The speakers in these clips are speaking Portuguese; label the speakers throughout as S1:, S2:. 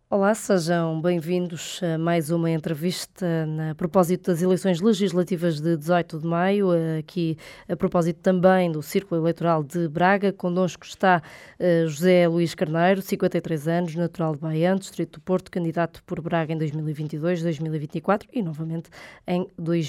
S1: Olá, sejam bem-vindos a mais uma entrevista a propósito das eleições legislativas de 18 de maio, aqui a propósito também do Círculo Eleitoral de Braga. Connosco está José Luís Carneiro, 53 anos, natural de Baião, Distrito do Porto, candidato por Braga em 2022, 2024 e novamente em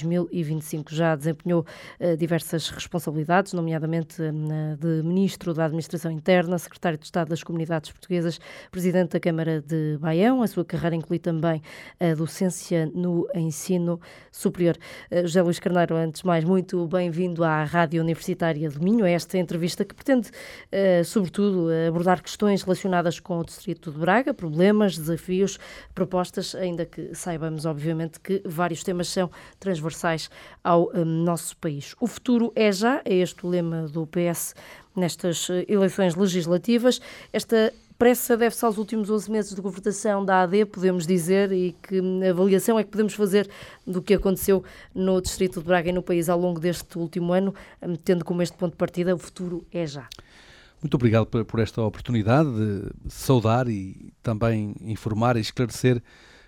S1: 2025. Já desempenhou diversas responsabilidades, nomeadamente de Ministro da Administração Interna, Secretário de Estado das Comunidades Portuguesas, Presidente da Câmara de Baião. A sua carreira inclui também a docência no ensino superior. José Luís Carneiro, antes de mais, muito bem-vindo à Rádio Universitária do Minho, a esta entrevista que pretende, sobretudo, abordar questões relacionadas com o Distrito de Braga, problemas, desafios, propostas, ainda que saibamos, obviamente, que vários temas são transversais ao nosso país. O futuro é já, é este o lema do PS nestas eleições legislativas. Esta pressa deve-se aos últimos 11 meses de governação da AD, podemos dizer, e que avaliação é que podemos fazer do que aconteceu no Distrito de Braga e no país ao longo deste último ano, tendo como este ponto de partida o futuro é já.
S2: Muito obrigado por esta oportunidade de saudar e também informar e esclarecer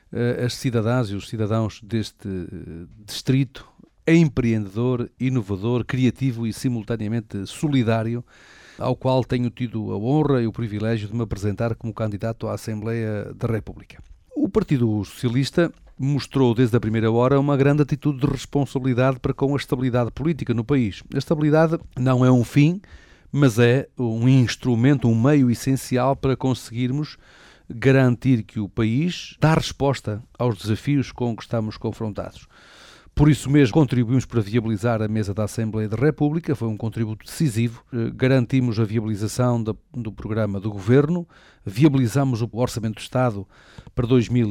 S2: as cidadãs e os cidadãos deste distrito empreendedor, inovador, criativo e simultaneamente solidário, ao qual tenho tido a honra e o privilégio de me apresentar como candidato à Assembleia da República. O Partido Socialista mostrou desde a primeira hora uma grande atitude de responsabilidade para com a estabilidade política no país. A estabilidade não é um fim, mas é um instrumento, um meio essencial para conseguirmos garantir que o país dá resposta aos desafios com que estamos confrontados. Por isso mesmo, contribuímos para viabilizar a mesa da Assembleia da República, foi um contributo decisivo, garantimos a viabilização do programa do Governo, viabilizamos o Orçamento do Estado para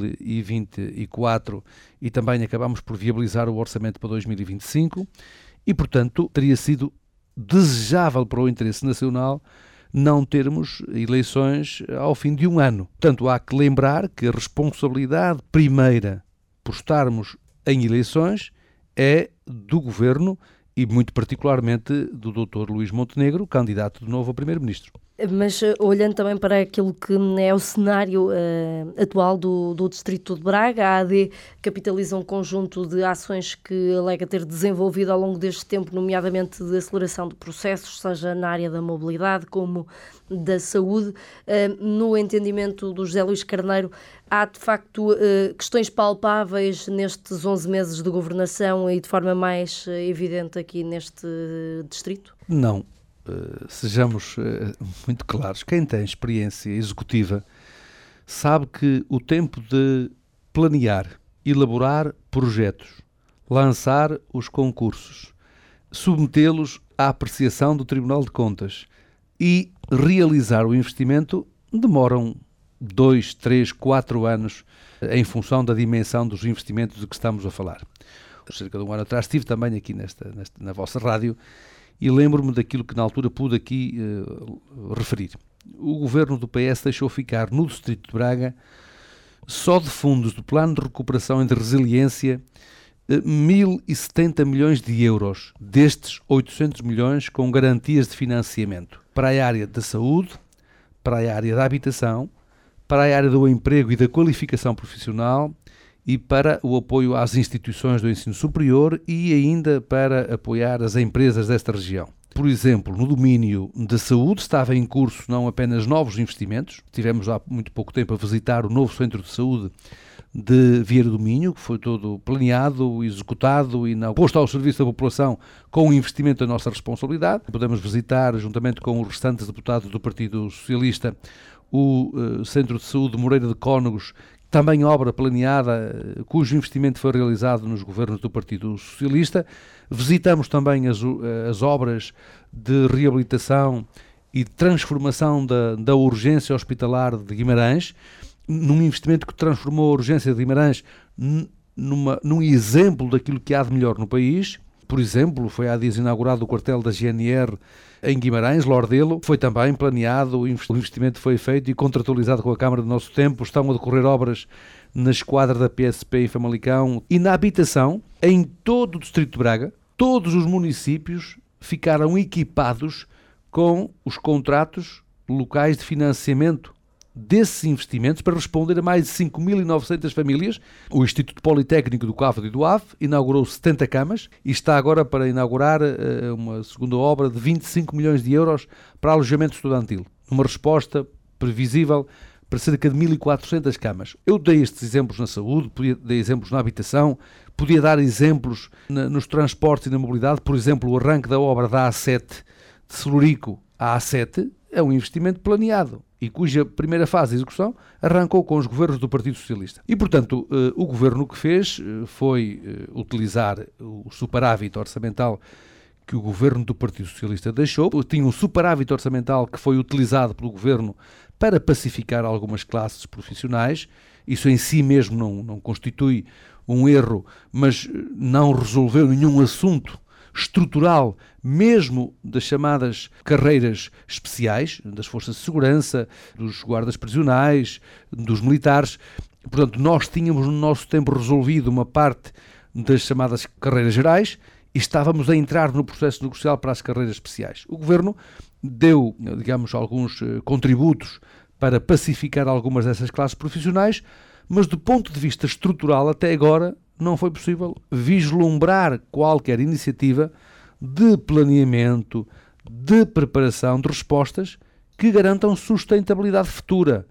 S2: 2024 e também acabamos por viabilizar o Orçamento para 2025 e, portanto, teria sido desejável para o interesse nacional não termos eleições ao fim de um ano. Portanto, há que lembrar que a responsabilidade primeira por estarmos em eleições é do Governo e muito particularmente do Dr. Luís Montenegro, candidato de novo a Primeiro-Ministro.
S1: Mas olhando também para aquilo que é o cenário atual do Distrito de Braga, a AD capitaliza um conjunto de ações que alega ter desenvolvido ao longo deste tempo, nomeadamente de aceleração de processos, seja na área da mobilidade como da saúde. No entendimento do José Luís Carneiro, há de facto questões palpáveis nestes 11 meses de governação e de forma mais evidente aqui neste distrito?
S2: Não. Sejamos muito claros, quem tem experiência executiva sabe que o tempo de planear, elaborar projetos, lançar os concursos, submetê-los à apreciação do Tribunal de Contas e realizar o investimento demoram 2, 3, 4 anos em função da dimensão dos investimentos de que estamos a falar. Cerca de um ano atrás estive também aqui na vossa rádio e lembro-me daquilo que na altura pude aqui referir. O governo do PS deixou ficar no Distrito de Braga, só de fundos do Plano de Recuperação e de Resiliência, 1.070 milhões de euros, destes 800 milhões com garantias de financiamento, para a área da saúde, para a área da habitação, para a área do emprego e da qualificação profissional, e para o apoio às instituições do ensino superior e ainda para apoiar as empresas desta região. Por exemplo, no domínio da saúde estava em curso não apenas novos investimentos, tivemos há muito pouco tempo a visitar o novo centro de saúde de Vieira do Minho, que foi todo planeado, executado e posto ao serviço da população com o investimento da nossa responsabilidade. Podemos visitar, juntamente com os restantes deputados do Partido Socialista, o Centro de Saúde de Moreira de Cónegos, também obra planeada, cujo investimento foi realizado nos governos do Partido Socialista. Visitamos também as obras de reabilitação e de transformação da urgência hospitalar de Guimarães, num investimento que transformou a urgência de Guimarães num exemplo daquilo que há de melhor no país. Por exemplo, foi há dias inaugurado o quartel da GNR em Guimarães, Lordelo. Foi também planeado, o investimento foi feito e contratualizado com a Câmara do Nosso Tempo. Estão a decorrer obras na esquadra da PSP em Famalicão e na habitação, em todo o Distrito de Braga. Todos os municípios ficaram equipados com os contratos locais de financiamento desses investimentos para responder a mais de 5.900 famílias. O Instituto Politécnico do Cávado e do Ave inaugurou 70 camas e está agora para inaugurar uma segunda obra de 25 milhões de euros para alojamento estudantil, uma resposta previsível para cerca de 1.400 camas. Eu dei estes exemplos na saúde, dei exemplos na habitação, podia dar exemplos nos transportes e na mobilidade. Por exemplo, o arranque da obra da A7 de Celurico à A7 é um investimento planeado e cuja primeira fase de execução arrancou com os governos do Partido Socialista. E, portanto, o governo o que fez foi utilizar o superávit orçamental que o governo do Partido Socialista deixou. Tinha um superávit orçamental que foi utilizado pelo governo para pacificar algumas classes profissionais. Isso em si mesmo não constitui um erro, mas não resolveu nenhum assunto estrutural, mesmo das chamadas carreiras especiais, das forças de segurança, dos guardas prisionais, dos militares. Portanto, nós tínhamos no nosso tempo resolvido uma parte das chamadas carreiras gerais e estávamos a entrar no processo negocial para as carreiras especiais. O Governo deu, digamos, alguns contributos para pacificar algumas dessas classes profissionais, mas do ponto de vista estrutural, até agora, não foi possível vislumbrar qualquer iniciativa de planeamento, de preparação, de respostas que garantam sustentabilidade futura.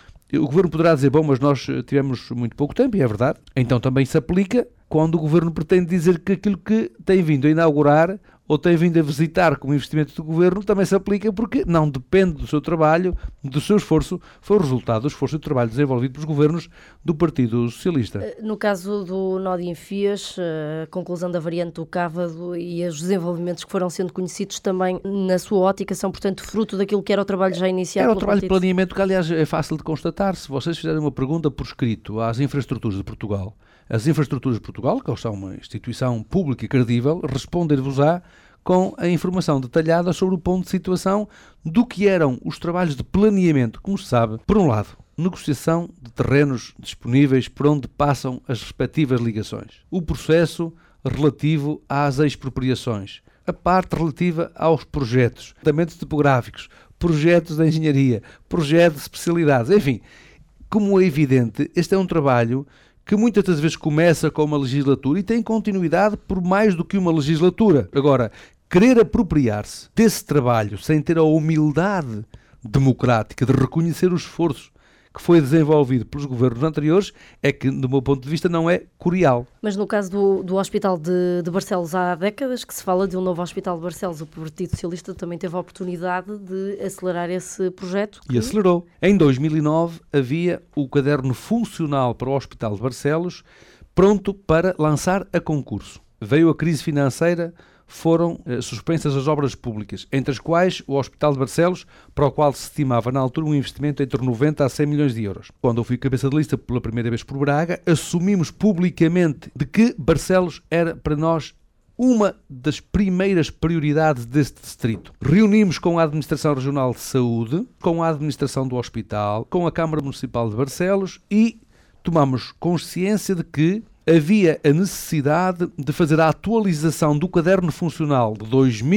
S2: O Governo poderá dizer, bom, mas nós tivemos muito pouco tempo, e é verdade. Então também se aplica quando o Governo pretende dizer que aquilo que tem vindo a inaugurar ou tem vindo a visitar como investimento do Governo também se aplica porque não depende do seu trabalho, do seu esforço, foi o resultado do esforço e do trabalho desenvolvido pelos governos do Partido Socialista.
S1: No caso do nó de Enfias, a conclusão da variante do Cávado e os desenvolvimentos que foram sendo conhecidos também, na sua ótica, são, portanto, fruto daquilo que era o trabalho já iniciado
S2: pelo
S1: Partido.
S2: Era o trabalho de planeamento que, aliás, é fácil de constatar. Se vocês fizerem uma pergunta por escrito às infraestruturas de Portugal, as infraestruturas de Portugal, que são uma instituição pública e credível, responder-vos-á com a informação detalhada sobre o ponto de situação do que eram os trabalhos de planeamento, como se sabe. Por um lado, negociação de terrenos disponíveis por onde passam as respectivas ligações. O processo relativo às expropriações. A parte relativa aos projetos, tratamentos topográficos, projetos de engenharia, projetos de especialidades, enfim. Como é evidente, este é um trabalho que muitas das vezes começa com uma legislatura e tem continuidade por mais do que uma legislatura. Agora, querer apropriar-se desse trabalho sem ter a humildade democrática de reconhecer o esforço que foi desenvolvido pelos governos anteriores é que, do meu ponto de vista, não é curial.
S1: Mas no caso do Hospital de Barcelos, há décadas que se fala de um novo Hospital de Barcelos. O Partido Socialista também teve a oportunidade de acelerar esse projeto.
S2: E acelerou. Em 2009 havia o caderno funcional para o Hospital de Barcelos pronto para lançar a concurso. Veio a crise financeira, foram suspensas as obras públicas, entre as quais o Hospital de Barcelos, para o qual se estimava na altura um investimento entre 90 a 100 milhões de euros. Quando eu fui cabeça de lista pela primeira vez por Braga, assumimos publicamente de que Barcelos era para nós uma das primeiras prioridades deste distrito. Reunimos com a Administração Regional de Saúde, com a Administração do Hospital, com a Câmara Municipal de Barcelos e tomamos consciência de que havia a necessidade de fazer a atualização do caderno funcional de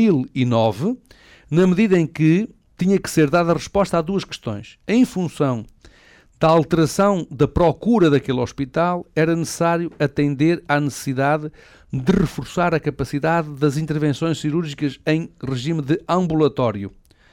S2: 2009, na medida em que tinha que ser dada a resposta a duas questões. Em função da alteração da procura daquele hospital, era necessário atender à necessidade de reforçar a capacidade das intervenções cirúrgicas em regime de ambulatório.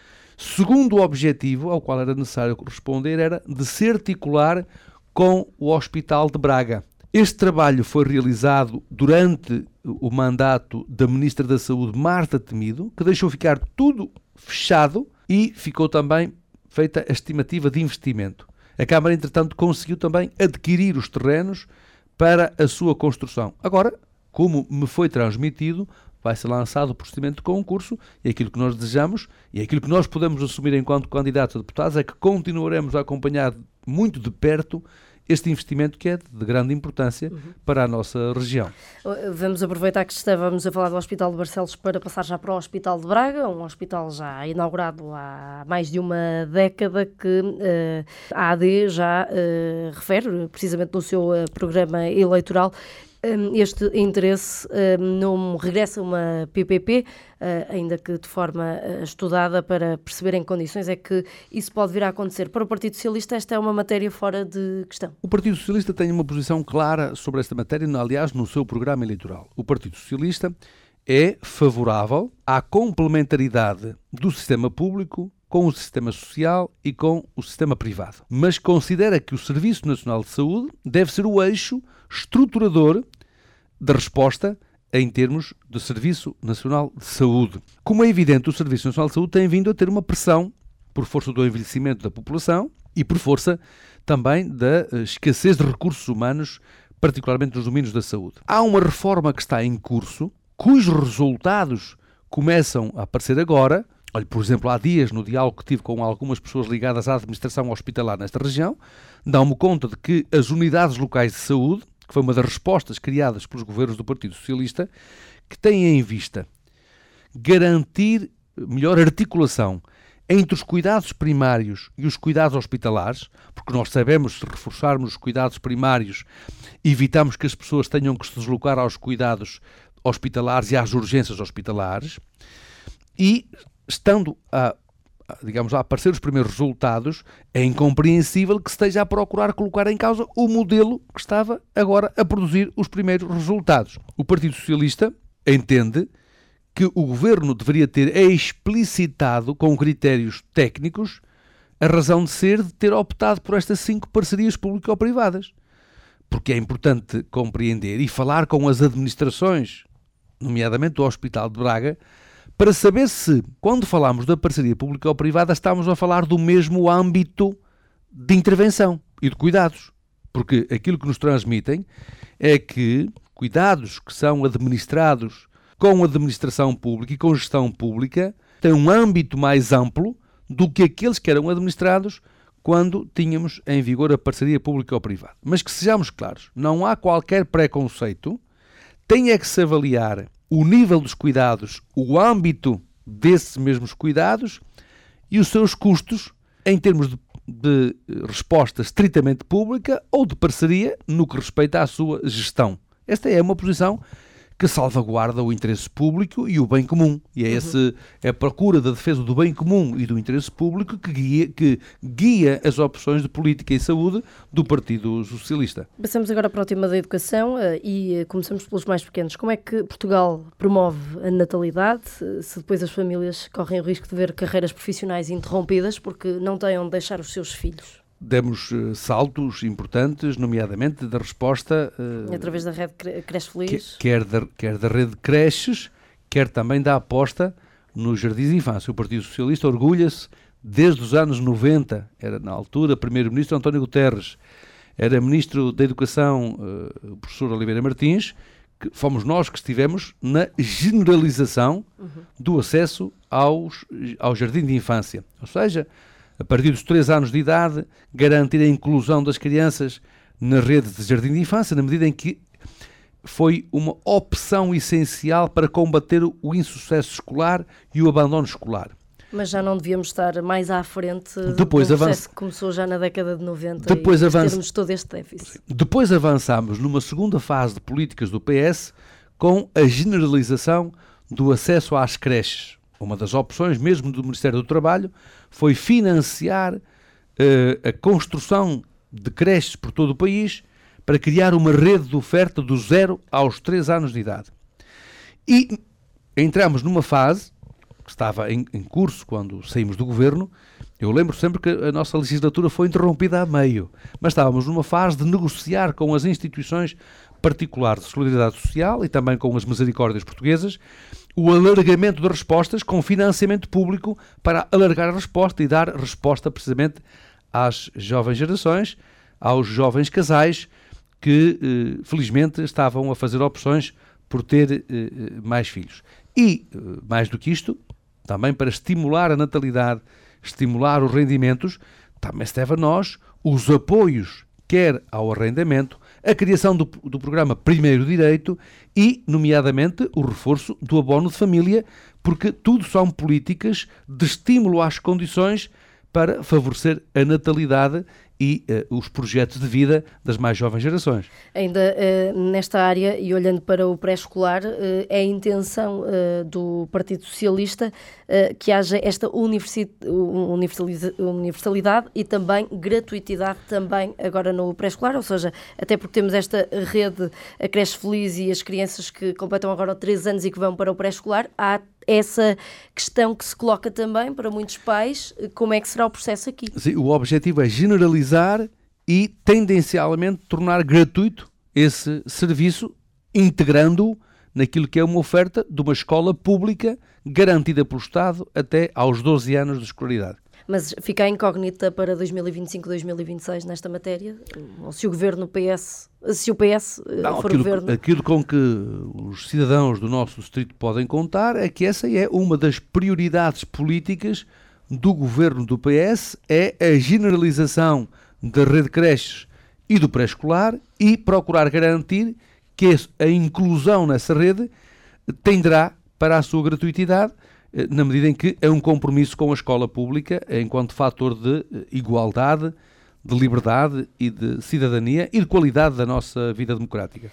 S2: Segundo objetivo, ao qual era necessário responder, era de se articular com o Hospital de Braga. Este trabalho foi realizado durante o mandato da Ministra da Saúde, Marta Temido, que deixou ficar tudo fechado e ficou também feita a estimativa de investimento. A Câmara, entretanto, conseguiu também adquirir os terrenos para a sua construção. Agora, como me foi transmitido, vai ser lançado o procedimento de concurso e aquilo que nós desejamos e aquilo que nós podemos assumir enquanto candidatos a deputados é que continuaremos a acompanhar muito de perto este investimento que é de grande importância para a nossa região.
S1: Vamos aproveitar que estávamos a falar do Hospital de Barcelos para passar já para o Hospital de Braga, um hospital já inaugurado há mais de uma década que a AD já refere, precisamente no seu programa eleitoral, Este interesse não regressa a uma PPP, ainda que de forma estudada, para perceber em que condições é que isso pode vir a acontecer. Para o Partido Socialista, esta é uma matéria fora de questão.
S2: O Partido Socialista tem uma posição clara sobre esta matéria, aliás, no seu programa eleitoral. O Partido Socialista é favorável à complementaridade do sistema público com o sistema social e com o sistema privado, mas considera que o Serviço Nacional de Saúde deve ser o eixo estruturador da resposta em termos de Serviço Nacional de Saúde. Como é evidente, o Serviço Nacional de Saúde tem vindo a ter uma pressão por força do envelhecimento da população e por força também da escassez de recursos humanos, particularmente nos domínios da saúde. Há uma reforma que está em curso, cujos resultados começam a aparecer agora. Olha, por exemplo, há dias, no diálogo que tive com algumas pessoas ligadas à administração hospitalar nesta região, dão-me conta de que as unidades locais de saúde, que foi uma das respostas criadas pelos governos do Partido Socialista, que têm em vista garantir melhor articulação entre os cuidados primários e os cuidados hospitalares, porque nós sabemos, se reforçarmos os cuidados primários, evitamos que as pessoas tenham que se deslocar aos cuidados hospitalares e às urgências hospitalares, e estando a aparecer os primeiros resultados, é incompreensível que se esteja a procurar colocar em causa o modelo que estava agora a produzir os primeiros resultados. O Partido Socialista entende que o Governo deveria ter explicitado com critérios técnicos a razão de ser de ter optado por estas 5 parcerias público-privadas. Porque é importante compreender e falar com as administrações, nomeadamente do Hospital de Braga, para saber se, quando falamos da parceria público-privada, estamos a falar do mesmo âmbito de intervenção e de cuidados. Porque aquilo que nos transmitem é que cuidados que são administrados com administração pública e com gestão pública têm um âmbito mais amplo do que aqueles que eram administrados quando tínhamos em vigor a parceria público-privada. Mas que sejamos claros, não há qualquer preconceito, tem é que se avaliar o nível dos cuidados, o âmbito desses mesmos cuidados e os seus custos em termos de resposta estritamente pública ou de parceria no que respeita à sua gestão. Esta é uma posição que salvaguarda o interesse público e o bem comum. E é a procura da defesa do bem comum e do interesse público que guia as opções de política e saúde do Partido Socialista.
S1: Passamos agora para o tema da educação e começamos pelos mais pequenos. Como é que Portugal promove a natalidade, se depois as famílias correm o risco de ver carreiras profissionais interrompidas porque não têm onde deixar os seus filhos?
S2: Demos saltos importantes, nomeadamente da resposta...
S1: através da rede Creche Feliz.
S2: Quer da rede de creches, quer também da aposta nos jardins de infância. O Partido Socialista orgulha-se, desde os anos 90, era na altura primeiro-ministro António Guterres, era ministro da Educação o professor Oliveira Martins, que fomos nós que estivemos na generalização do acesso ao jardim de infância. Ou seja, a partir dos 3 anos de idade, garantir a inclusão das crianças na rede de jardim de infância, na medida em que foi uma opção essencial para combater o insucesso escolar e o abandono escolar.
S1: Mas já não devíamos estar mais à frente do processo que começou já na década de 90 e termos todo este déficit.
S2: Depois avançámos numa segunda fase de políticas do PS com a generalização do acesso às creches. Uma das opções, mesmo do Ministério do Trabalho, foi financiar a construção de creches por todo o país para criar uma rede de oferta do 0 aos 3 anos de idade. E entramos numa fase que estava em curso quando saímos do governo. Eu lembro sempre que a nossa legislatura foi interrompida a meio, mas estávamos numa fase de negociar com as instituições particulares de solidariedade social e também com as misericórdias portuguesas o alargamento de respostas com financiamento público para alargar a resposta e dar resposta precisamente às jovens gerações, aos jovens casais que felizmente estavam a fazer opções por ter mais filhos. E, mais do que isto, também para estimular a natalidade, estimular os rendimentos, também se deve a nós os apoios, quer ao arrendamento, a criação do programa Primeiro Direito e, nomeadamente, o reforço do abono de família, porque tudo são políticas de estímulo às condições para favorecer a natalidade e os projetos de vida das mais jovens gerações.
S1: Ainda nesta área, e olhando para o pré-escolar, é a intenção do Partido Socialista que haja esta universalidade e também gratuitidade também agora no pré-escolar, ou seja, até porque temos esta rede, a Creche Feliz e as crianças que completam agora 3 anos e que vão para o pré-escolar, há essa questão que se coloca também para muitos pais, como é que será o processo aqui?
S2: Sim, o objetivo é generalizar e tendencialmente tornar gratuito esse serviço, integrando-o naquilo que é uma oferta de uma escola pública garantida pelo Estado até aos 12 anos de escolaridade.
S1: Mas fica a incógnita para 2025-2026 nesta matéria? Ou se o governo se o PS for governo?
S2: Aquilo com que os cidadãos do nosso distrito podem contar é que essa é uma das prioridades políticas do governo do PS, é a generalização da rede de creches e do pré-escolar e procurar garantir que a inclusão nessa rede tenderá para a sua gratuitidade, na medida em que é um compromisso com a escola pública enquanto fator de igualdade, de liberdade e de cidadania e de qualidade da nossa vida democrática.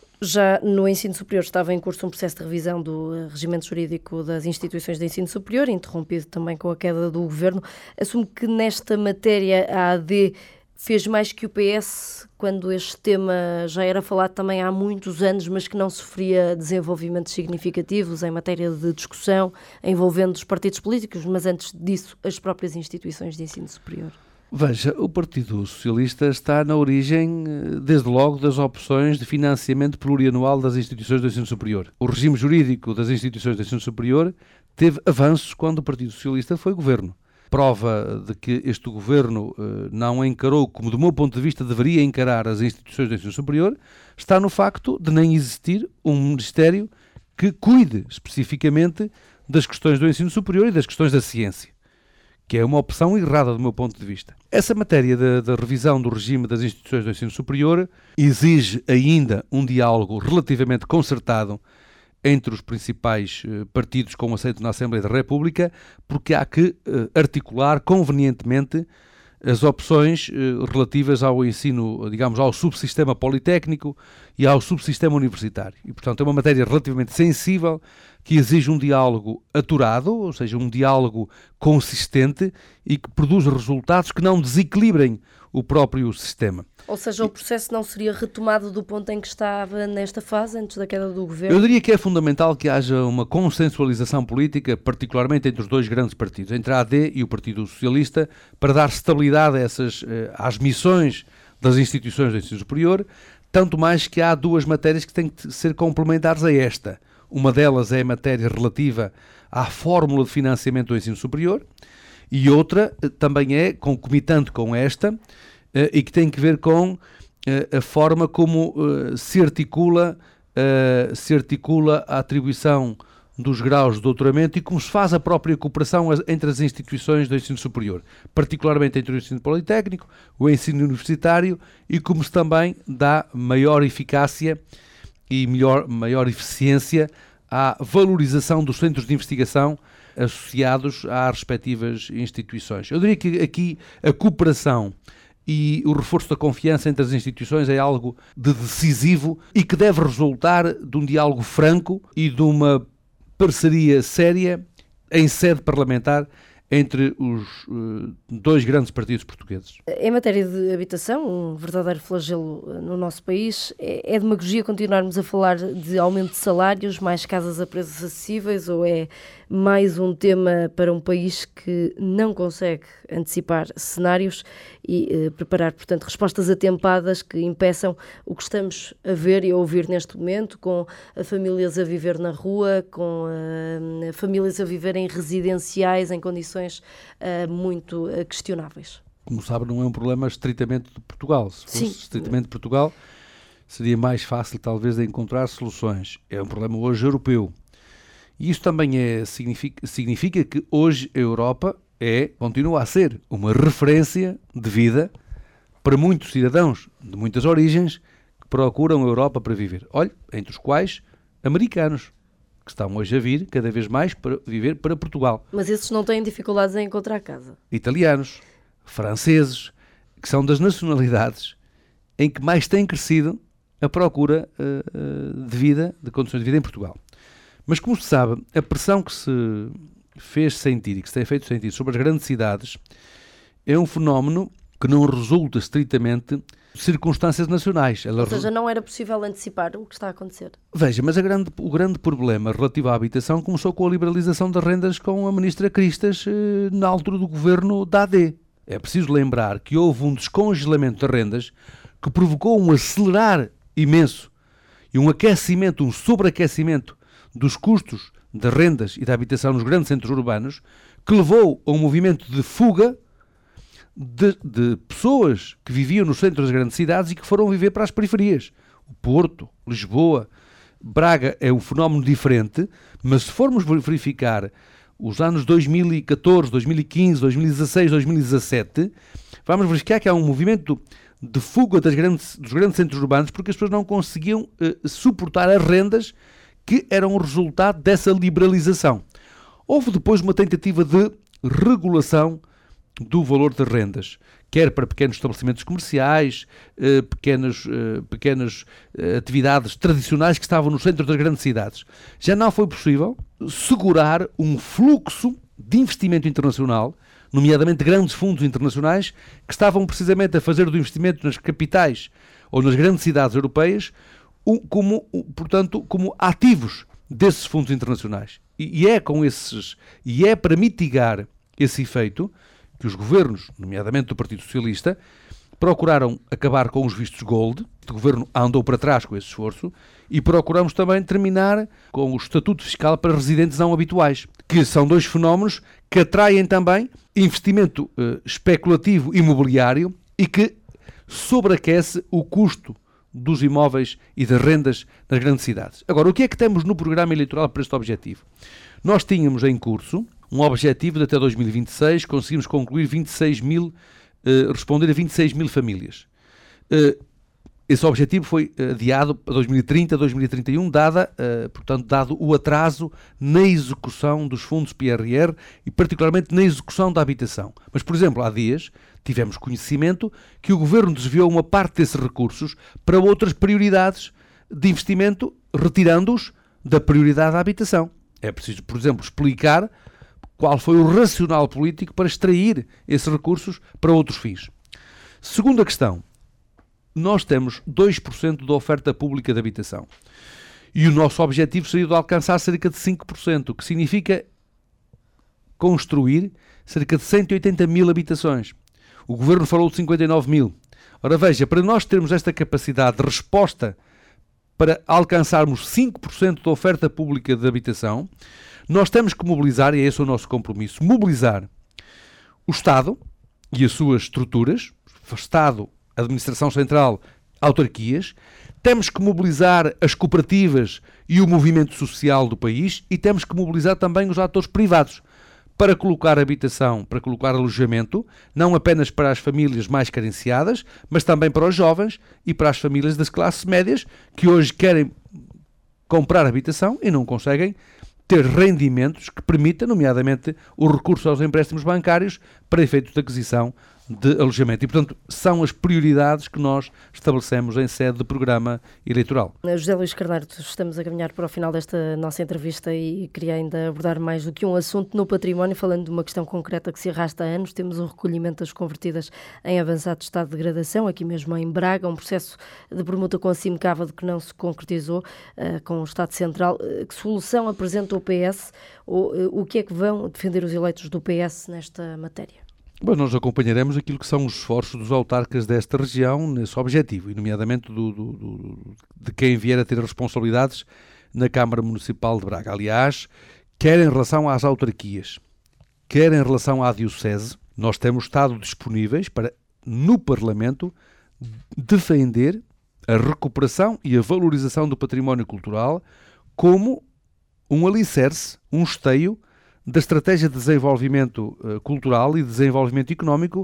S1: Já no ensino superior estava em curso um processo de revisão do regimento jurídico das instituições de ensino superior, interrompido também com a queda do governo. Assumo que nesta matéria a AD fez mais que o PS, quando este tema já era falado também há muitos anos, mas que não sofria desenvolvimentos significativos em matéria de discussão, envolvendo os partidos políticos, mas antes disso, as próprias instituições de ensino superior.
S2: Veja, o Partido Socialista está na origem, desde logo, das opções de financiamento plurianual das instituições do ensino superior. O regime jurídico das instituições do ensino superior teve avanços quando o Partido Socialista foi governo. Prova de que este governo não encarou como, do meu ponto de vista, deveria encarar as instituições do ensino superior, está no facto de nem existir um ministério que cuide especificamente das questões do ensino superior e das questões da ciência, que é uma opção errada do meu ponto de vista. Essa matéria da revisão do regime das instituições do ensino superior exige ainda um diálogo relativamente concertado entre os principais partidos com assento na Assembleia da República, porque há que articular convenientemente as opções relativas ao ensino, digamos, ao subsistema politécnico e ao subsistema universitário. E, portanto, é uma matéria relativamente sensível que exige um diálogo aturado, ou seja, um diálogo consistente e que produz resultados que não desequilibrem o próprio sistema.
S1: Ou seja, o processo não seria retomado do ponto em que estava nesta fase, antes da queda do governo?
S2: Eu diria que é fundamental que haja uma consensualização política, particularmente entre os dois grandes partidos, entre a AD e o Partido Socialista, para dar estabilidade às missões das instituições do ensino superior, tanto mais que há duas matérias que têm que ser complementares a esta. Uma delas é a matéria relativa à fórmula de financiamento do ensino superior e outra também é concomitante com esta e que tem que ver com a forma como se articula a atribuição dos graus de doutoramento e como se faz a própria cooperação entre as instituições do ensino superior, particularmente entre o ensino politécnico, o ensino universitário e como se também dá maior eficácia e maior eficiência à valorização dos centros de investigação associados às respectivas instituições. Eu diria que aqui a cooperação e o reforço da confiança entre as instituições é algo de decisivo e que deve resultar de um diálogo franco e de uma parceria séria em sede parlamentar entre os dois grandes partidos portugueses.
S1: Em matéria de habitação, um verdadeiro flagelo no nosso país, é demagogia continuarmos a falar de aumento de salários, mais casas a preços acessíveis, ou é mais um tema para um país que não consegue antecipar cenários e preparar, portanto, respostas atempadas que impeçam o que estamos a ver e a ouvir neste momento, com famílias a viver na rua, com famílias a viver em residenciais, em condições muito questionáveis.
S2: Como sabe, não é um problema estritamente de Portugal. Se fosse estritamente de Portugal, seria mais fácil, talvez, de encontrar soluções. É um problema hoje europeu. E isto também significa que hoje a Europa continua a ser uma referência de vida para muitos cidadãos de muitas origens que procuram a Europa para viver. Olha, entre os quais americanos, que estão hoje a vir cada vez mais para viver para Portugal.
S1: Mas esses não têm dificuldades em encontrar casa?
S2: Italianos, franceses, que são das nacionalidades em que mais tem crescido a procura de vida, de condições de vida em Portugal. Mas, como se sabe, a pressão que se fez sentir e que se tem feito sentir sobre as grandes cidades é um fenómeno que não resulta estritamente de circunstâncias nacionais.
S1: Ou seja, não era possível antecipar o que está a acontecer.
S2: Veja, mas o grande problema relativo à habitação começou com a liberalização das rendas com a ministra Cristas na altura do governo da AD. É preciso lembrar que houve um descongelamento das rendas que provocou um acelerar imenso e um aquecimento, um sobreaquecimento dos custos das rendas e da habitação nos grandes centros urbanos, que levou a um movimento de fuga de pessoas que viviam no centro das grandes cidades e que foram viver para as periferias. O Porto, Lisboa, Braga é um fenómeno diferente, mas se formos verificar os anos 2014, 2015, 2016, 2017, vamos verificar que há um movimento de fuga dos grandes centros urbanos porque as pessoas não conseguiam suportar as rendas que eram o resultado dessa liberalização. Houve depois uma tentativa de regulação do valor das rendas, quer para pequenos estabelecimentos comerciais, pequenas atividades tradicionais que estavam no centro das grandes cidades. Já não foi possível segurar um fluxo de investimento internacional, nomeadamente grandes fundos internacionais, que estavam precisamente a fazer do investimento nas capitais ou nas grandes cidades europeias como ativos desses fundos internacionais. E é para mitigar esse efeito que os governos, nomeadamente do Partido Socialista, procuraram acabar com os vistos gold. O governo andou para trás com esse esforço e procuramos também terminar com o estatuto fiscal para residentes não habituais, que são dois fenómenos que atraem também investimento especulativo imobiliário e que sobreaquece o custo dos imóveis e das rendas nas grandes cidades. Agora, o que é que temos no programa eleitoral para este objetivo? Nós tínhamos em curso um objetivo de até 2026, conseguimos concluir 26 mil, responder a 26 mil famílias. Esse objetivo foi adiado para 2030, 2031, dado o atraso na execução dos fundos PRR e particularmente na execução da habitação. Mas, por exemplo, há dias tivemos conhecimento que o Governo desviou uma parte desses recursos para outras prioridades de investimento, retirando-os da prioridade da habitação. É preciso, por exemplo, explicar qual foi o racional político para extrair esses recursos para outros fins. Segunda questão. Nós temos 2% da oferta pública de habitação. E o nosso objetivo seria de alcançar cerca de 5%, o que significa construir cerca de 180 mil habitações. O Governo falou de 59 mil. Ora veja, para nós termos esta capacidade de resposta para alcançarmos 5% da oferta pública de habitação, nós temos que mobilizar, e é esse o nosso compromisso, mobilizar o Estado e as suas estruturas, o Estado, a Administração Central, autarquias, temos que mobilizar as cooperativas e o movimento social do país e temos que mobilizar também os atores privados para colocar habitação, para colocar alojamento, não apenas para as famílias mais carenciadas, mas também para os jovens e para as famílias das classes médias que hoje querem comprar habitação e não conseguem ter rendimentos que permitam, nomeadamente, o recurso aos empréstimos bancários para efeitos de aquisição de alojamento. E, portanto, são as prioridades que nós estabelecemos em sede de programa eleitoral.
S1: José Luís Carneiro, estamos a caminhar para o final desta nossa entrevista e queria ainda abordar mais do que um assunto no património, falando de uma questão concreta que se arrasta há anos. Temos o recolhimento das convertidas em avançado estado de degradação, aqui mesmo em Braga, um processo de permuta com a Cimecávado que não se concretizou com o Estado Central. Que solução apresenta o PS ou o que é que vão defender os eleitos do PS nesta matéria?
S2: Bom, nós acompanharemos aquilo que são os esforços dos autarcas desta região nesse objetivo, e nomeadamente de quem vier a ter responsabilidades na Câmara Municipal de Braga. Aliás, quer em relação às autarquias, quer em relação à Diocese, nós temos estado disponíveis para, no Parlamento, defender a recuperação e a valorização do património cultural como um alicerce, um esteio da estratégia de desenvolvimento cultural e de desenvolvimento económico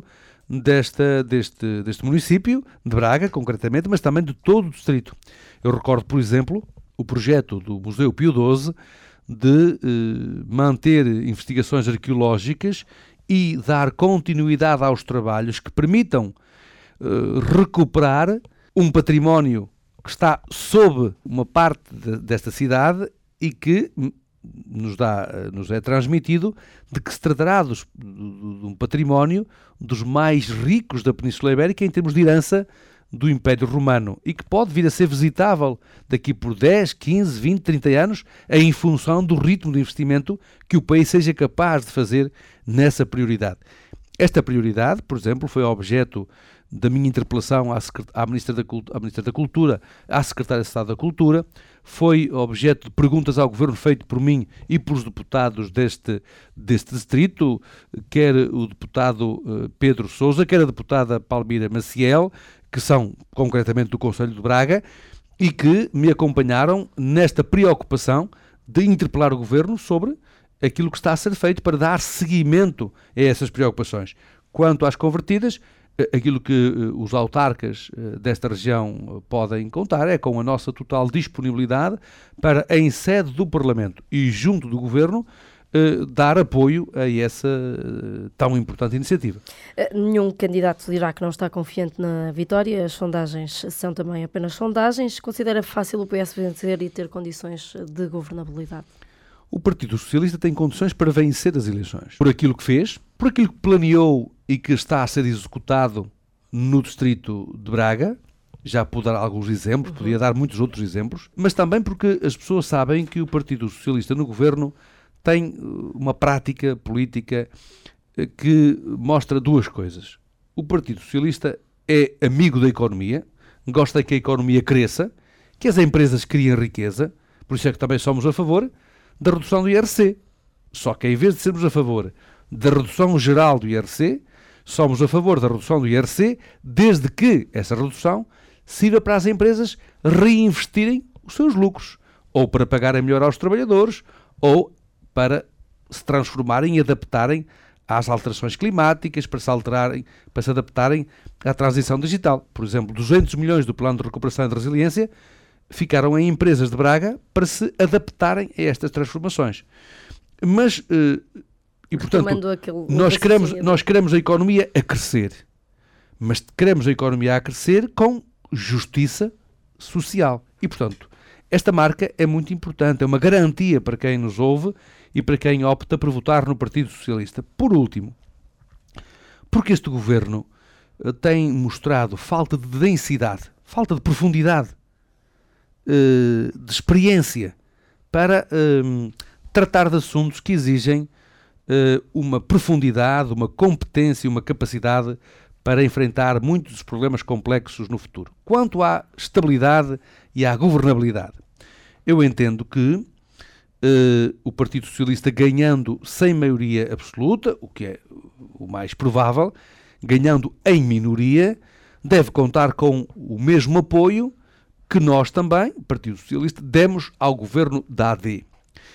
S2: deste município, de Braga, concretamente, mas também de todo o distrito. Eu recordo, por exemplo, o projeto do Museu Pio XII de manter investigações arqueológicas e dar continuidade aos trabalhos que permitam recuperar um património que está sob uma parte desta cidade e que nos é transmitido de que se tratará de um património dos mais ricos da Península Ibérica em termos de herança do Império Romano e que pode vir a ser visitável daqui por 10, 15, 20, 30 anos em função do ritmo de investimento que o país seja capaz de fazer nessa prioridade. Esta prioridade, por exemplo, foi objeto da minha interpelação à Ministra da Cultura, à Secretária de Estado da Cultura, foi objeto de perguntas ao Governo feito por mim e pelos deputados deste distrito, quer o deputado Pedro Sousa, quer a deputada Palmira Maciel, que são concretamente do Conselho de Braga, e que me acompanharam nesta preocupação de interpelar o Governo sobre aquilo que está a ser feito para dar seguimento a essas preocupações. Quanto às convertidas, aquilo que os autarcas desta região podem contar é com a nossa total disponibilidade para, em sede do Parlamento e junto do Governo, dar apoio a essa tão importante iniciativa.
S1: Nenhum candidato dirá que não está confiante na vitória. As sondagens são também apenas sondagens. Considera fácil o PS vencer e ter condições de governabilidade?
S2: O Partido Socialista tem condições para vencer as eleições. Por aquilo que fez, por aquilo que planeou e que está a ser executado no distrito de Braga. Já pude dar alguns exemplos, podia dar muitos outros exemplos, mas também porque as pessoas sabem que o Partido Socialista no governo tem uma prática política que mostra duas coisas. O Partido Socialista é amigo da economia, gosta que a economia cresça, que as empresas criem riqueza, por isso é que também somos a favor da redução do IRC. Só que em vez de sermos a favor da redução geral do IRC, somos a favor da redução do IRC desde que essa redução sirva para as empresas reinvestirem os seus lucros, ou para pagarem melhor aos trabalhadores, ou para se transformarem e adaptarem às alterações climáticas, para se adaptarem à transição digital. Por exemplo, 200 milhões do Plano de Recuperação e de Resiliência ficaram em empresas de Braga para se adaptarem a estas transformações. Mas, e portanto, nós queremos a economia a crescer, mas queremos a economia a crescer com justiça social. E, portanto, esta marca é muito importante, é uma garantia para quem nos ouve e para quem opta por votar no Partido Socialista. Por último, porque este governo tem mostrado falta de densidade, falta de profundidade, de experiência para tratar de assuntos que exigem uma profundidade, uma competência, uma capacidade para enfrentar muitos dos problemas complexos no futuro. Quanto à estabilidade e à governabilidade, eu entendo que o Partido Socialista, ganhando sem maioria absoluta, o que é o mais provável, ganhando em minoria, deve contar com o mesmo apoio que nós também, o Partido Socialista, demos ao governo da AD.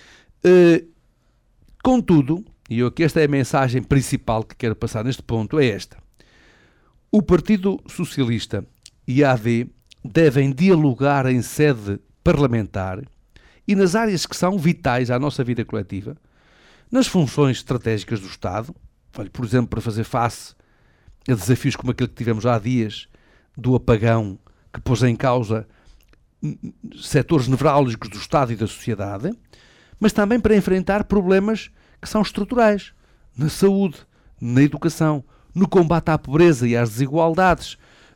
S2: Contudo, e esta é a mensagem principal que quero passar neste ponto, é esta. O Partido Socialista e a AD devem dialogar em sede parlamentar e nas áreas que são vitais à nossa vida coletiva, nas funções estratégicas do Estado, por exemplo, para fazer face a desafios como aquele que tivemos há dias, do apagão que pôs em causa setores nevrálgicos do Estado e da sociedade, mas também para enfrentar problemas que são estruturais, na saúde, na educação, no combate à pobreza e às desigualdades,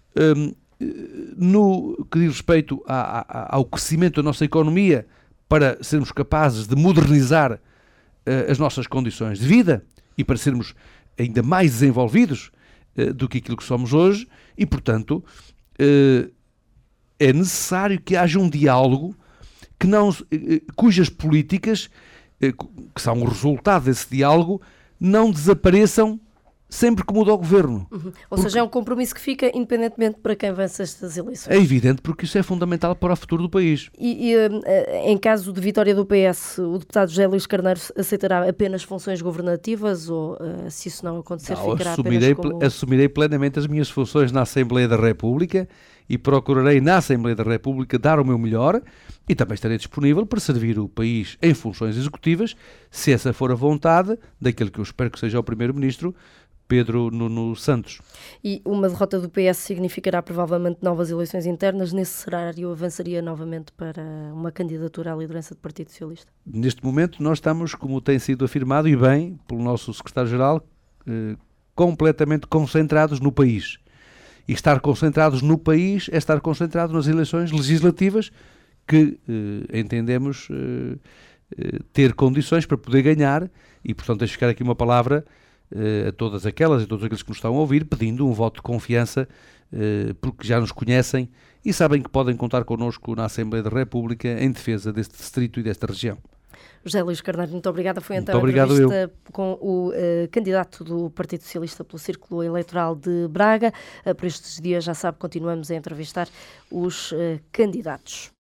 S2: no que diz respeito ao crescimento da nossa economia, para sermos capazes de modernizar as nossas condições de vida e para sermos ainda mais desenvolvidos do que aquilo que somos hoje e, portanto, é necessário que haja um diálogo cujas políticas, que são o resultado desse diálogo, não desapareçam sempre que muda o governo.
S1: Ou seja, é um compromisso que fica independentemente para quem vence estas eleições.
S2: É evidente, porque isso é fundamental para o futuro do país.
S1: E em caso de vitória do PS, o deputado José Luís Carneiro aceitará apenas funções governativas ou, se isso não acontecer, ficará apenas como...
S2: Assumirei plenamente as minhas funções na Assembleia da República e procurarei na Assembleia da República dar o meu melhor e também estarei disponível para servir o país em funções executivas, se essa for a vontade daquele que eu espero que seja o Primeiro-Ministro, Pedro Nuno Santos.
S1: E uma derrota do PS significará provavelmente novas eleições internas. Nesse cenário, avançaria novamente para uma candidatura à liderança do Partido Socialista?
S2: Neste momento nós estamos, como tem sido afirmado e bem pelo nosso secretário-geral, completamente concentrados no país. E estar concentrados no país é estar concentrado nas eleições legislativas que entendemos ter condições para poder ganhar e, portanto, deixo ficar aqui uma palavra a todas aquelas e todos aqueles que nos estão a ouvir, pedindo um voto de confiança, porque já nos conhecem e sabem que podem contar connosco na Assembleia da República em defesa deste distrito e desta região.
S1: José Luís Carneiro, muito obrigada. Foi então
S2: a
S1: entrevista com o candidato do Partido Socialista pelo Círculo Eleitoral de Braga. Por estes dias, já sabe, continuamos a entrevistar os candidatos.